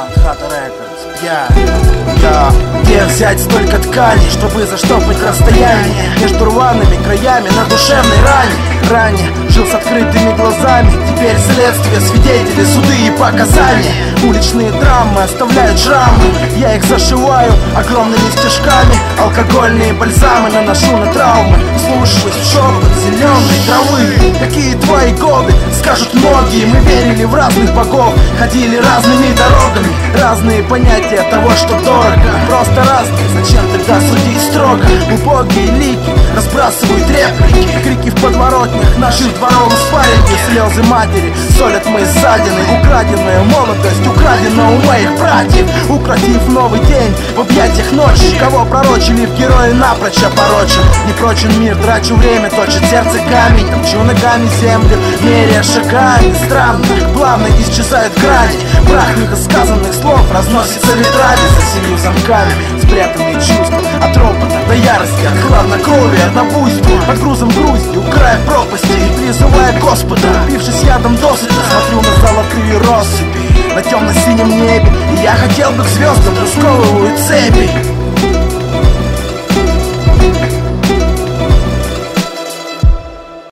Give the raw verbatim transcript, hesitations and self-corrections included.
Хата Рекордс, я, я Где взять столько тканей, чтобы заштопать расстояние между рваными краями на душевной ране? Ранее жил с открытыми глазами, теперь следствие, свидетели, суды и показания. Уличные драмы оставляют шрамы, я их зашиваю огромными стежками. Алкогольные бальзамы наношу на травмы, вслушиваясь в шепот зеленой травы. Какие твои годы, скажут многие. Мы верили в разных богов, ходили разными дорогами. Разные понятия того, что дорого, просто разные, зачем тогда судить строго? Убогие лики разбрасывают реплики, крики в подворотнях наших дворов в спарринге. Слезы матери солят мои ссадины, украденная молодость украдена у моих братьев. Укротив новый день в объятиях ночи, кого пророчили в герои напрочь опорочен. Не прочен мир, трачу время, точит сердце камень, топчу ногами землю, меряя шагами. Странно, плавно исчезают грани, прах недосказанных слов разносится ветрами. За семью замками спрятанные чувства, от ропота до ярости, от хладнокровия до буйства, под грузом грусти, у края пропасти, и призывая Господа, пившись ядом досыта, смотрю на золотые россыпи на темно-синем небе, и я хотел бы к звездам, но сковывают цепи.